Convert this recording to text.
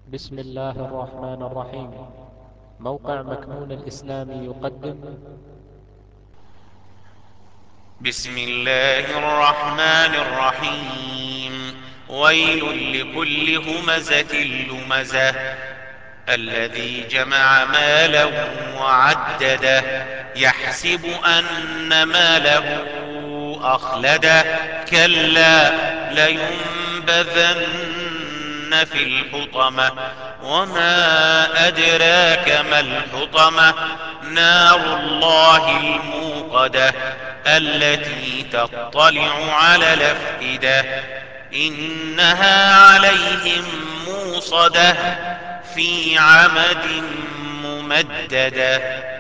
بسم الله الرحمن الرحيم. موقع مكنون الإسلامي يقدم. بسم الله الرحمن الرحيم. ويل لكل همزة لمزة الذي جمع مالا وعدده يحسب أن ماله أخلده كلا لينبذن في الحطمة وما أدراك ما الحطمة نار الله الموقدة التي تطلع على الأفئدة إنها عليهم موصدة في عمد ممددة.